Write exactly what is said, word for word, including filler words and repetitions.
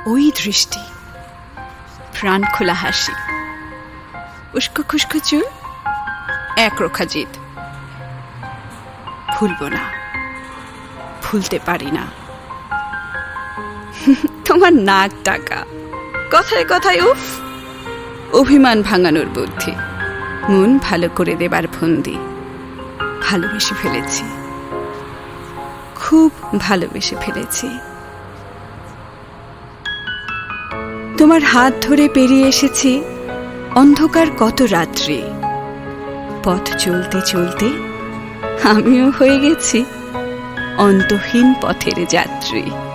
ওই দৃষ্টি, প্রাণ খোলা হাসি, উস্কো খুস্কো চুল, একরোখা জিদ। ভুলবো না, ভুলতে পারি না। তোমার নাক ডাকা, কথায় কথায় উফ, অভিমান ভাঙানোর বুদ্ধি, মন ভালো করে দেবার ফন্দি। ভালোবেসে ফেলেছি, খুব ভালোবেসে ফেলেছি। তোমার হাত ধরে পেরিয়ে এসেছি অন্ধকার কত রাত্রি। পথ চলতে চলতে আমিও হয়ে গেছি অন্তহীন পথের যাত্রী।